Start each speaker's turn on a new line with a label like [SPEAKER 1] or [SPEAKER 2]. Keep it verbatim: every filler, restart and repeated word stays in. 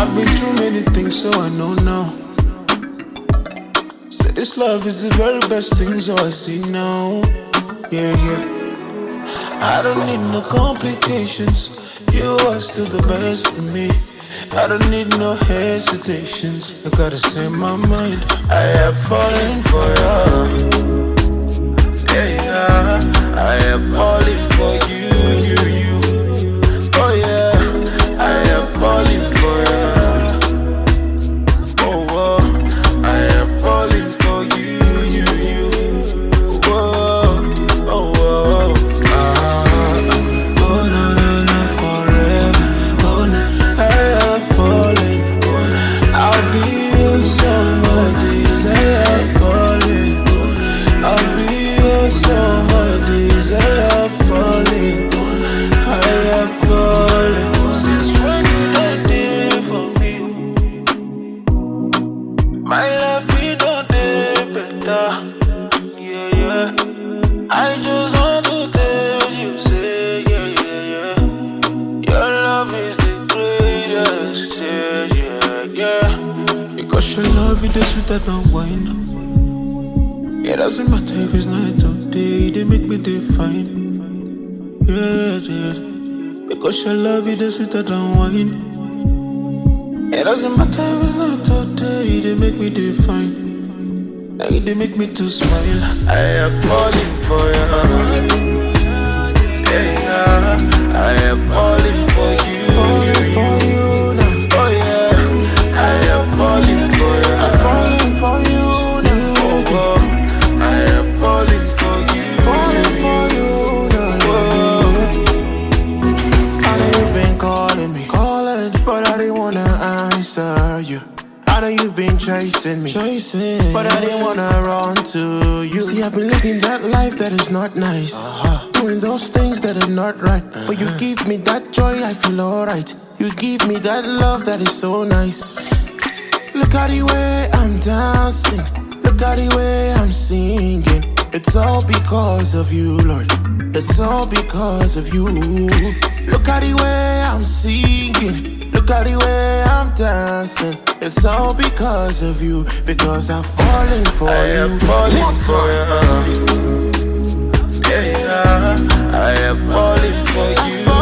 [SPEAKER 1] I've been through many things, so I know now. Say this love is the very best thing, so I see now. Yeah, yeah. I don't need no complications. You are still the best for me. I don't need no hesitations. I gotta say my mind. I have fallen for you. Yeah, yeah. I have fallen for you, you, you. Oh yeah, I have fallen for you. Oh, oh, I have fallen for you, you, you. Oh, oh, oh, ah, oh, no, no, no, forever. Oh, no, I have fallen. I'll be your somebody's. I have fallen. I'll be your somebody's. I have fallen. I have fallen. Since when you don't there for me, my life we don't dey better. Yeah, yeah. I just want to tell you, say, yeah, yeah, yeah. Your love is the greatest, yeah, yeah, yeah. Because your love is the sweeter than wine. It doesn't matter if it's night or day, they make me define. Yeah, yeah. Because your love is the sweeter than wine. It doesn't matter if it's night or day, they make me define. Like they make me to smile. I have fallen for you. Yeah, yeah. I have fallen for you. Falling for you now. Oh yeah. I have fallen for you. I'm falling for you now. Oh, oh. I have fallen for you. Falling for you now.
[SPEAKER 2] I know you've been calling me, calling, but I didn't wanna answer you. I know you've been chasing me,
[SPEAKER 1] Chasing.
[SPEAKER 2] but I didn't wanna run to you. See, I've been living that life that is not nice, uh-huh. doing those things that are not right. uh-huh. But you give me that joy, I feel alright. You give me that love that is so nice. Look at the way I'm dancing, look at the way I'm singing. It's all because of you, Lord. It's all because of you. Look at the way I'm singing, look at the way I'm dancing. It's all because of you, because I'm falling for
[SPEAKER 1] I
[SPEAKER 2] you.
[SPEAKER 1] have fallen
[SPEAKER 2] One
[SPEAKER 1] for
[SPEAKER 2] time.
[SPEAKER 1] you. Yeah, yeah. I have fallen for you.